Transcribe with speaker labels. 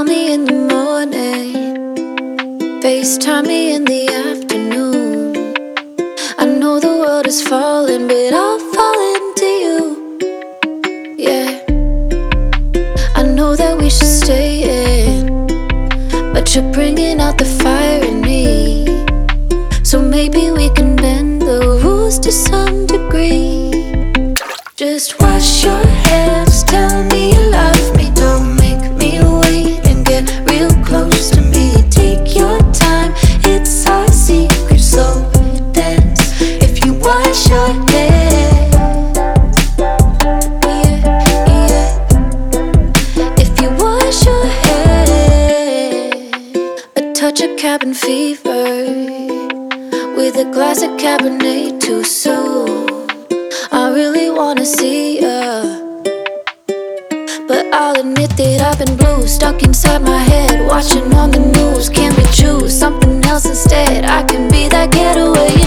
Speaker 1: Call me in the morning, FaceTime me in the afternoon. I know the world is falling, but I'll fall into you. Yeah, I know that we should stay in, but you're bringing out the fire in me. So maybe we can bend the rules to some degree. Just wash your hands, tell me you love me. Don't make me wait and get real close to me. Take your time, it's our secret, so dance. If you wash your hands, yeah, yeah. If you wash your hands, a touch of cabin fever with a glass of Cabernet too soon. I really wanna see ya, but I'll admit that I've been blue, stuck inside my head, watching on the news. Can we choose something else instead? I can be that getaway